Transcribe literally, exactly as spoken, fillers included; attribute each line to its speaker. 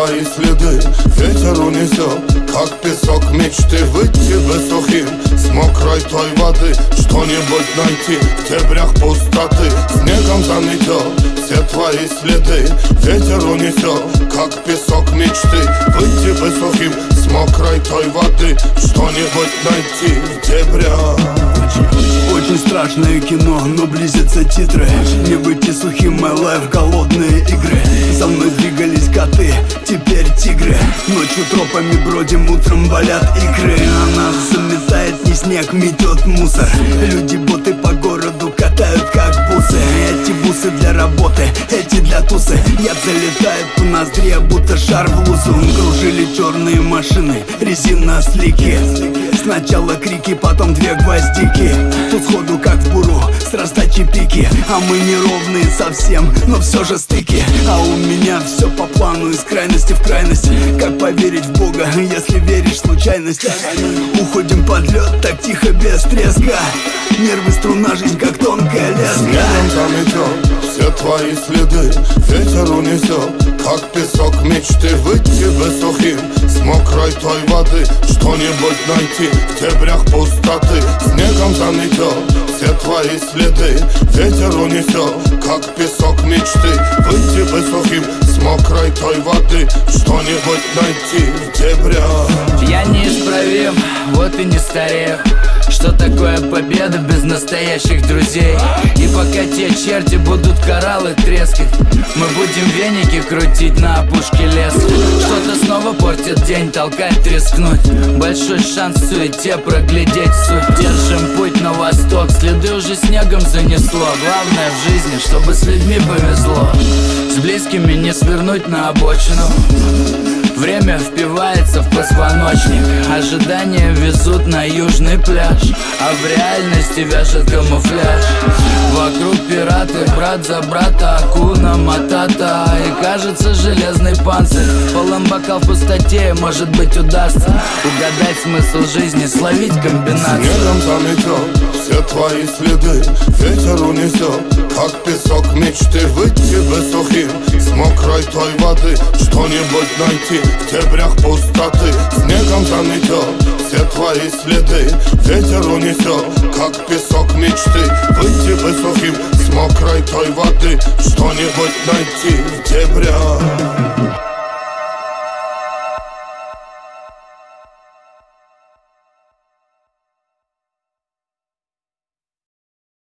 Speaker 1: твои следы ветер унесет, как песок мечты. Выйти бы сухим с мокрой той воды, что-нибудь найти в дебрях пустоты. Снегом заметет все твои следы ветер унесет, как песок мечты. Выйти бы сухим с мокрой той воды, что-нибудь найти в дебрях.
Speaker 2: Очень страшное кино, но близятся титры. Не выйти сухим, my life, голодные игры. За мной двигались коты, теперь тигры. Ночью тропами бродим, утром болят икры. А нас заметает не снег, метет мусор. Люди-боты по городу катают как бусы. Эти бусы для работы, эти для тусы. Яд залетает по ноздре, будто шар в лузу. Кружили черные машины, резинослики. Сначала крики, потом две гвоздики. Тут сходу как в буру, срастачи пики. А мы неровные совсем, но все же стыки. А у меня все по плану, из крайности в крайность. Как поверить в Бога, если веришь в случайность? Уходим под лед, так тихо, без треска. Нервы струна, жизнь как тонкая леска.
Speaker 1: Снегом заметет все твои следы ветер унесет, как песок мечты. Выйти бы сухим с мокрой той воды, что-нибудь найти в дебрях пустоты. Снегом заметет все твои следы ветер унесет, как песок мечты. Выйти бы сухим с мокрой той воды, что-нибудь найти в дебрях.
Speaker 3: Я неисправим, вот и не старею. Что такое победа без настоящих друзей? И пока те черти будут кораллы трескать, мы будем веники крутить на опушке леса. Что-то снова портит день, толкает рискнуть. Большой шанс в суете проглядеть суть. Держим путь на восток, следы уже снегом занесло. Главное в жизни, чтобы с людьми повезло. С близкими не свернуть на обочину. Время впивается в позвоночник. Ожидания везут на южный пляж, а в реальности вяжет камуфляж. Вокруг пираты, брат за брата, акуна матата. И кажется железный панцирь, полон бокал в пустоте. Может быть удастся угадать смысл жизни, словить комбинацию.
Speaker 1: Снегом заметет все твои следы ветер унесет, как песок мечты. Выйти бы сухим с мокрой той воды, что-нибудь найти в дебрях пустоты. Снегом заметет все твои следы ветер унесет, как песок мечты. Выйти бы сухим с мокрой той воды, что-нибудь найти в дебрях.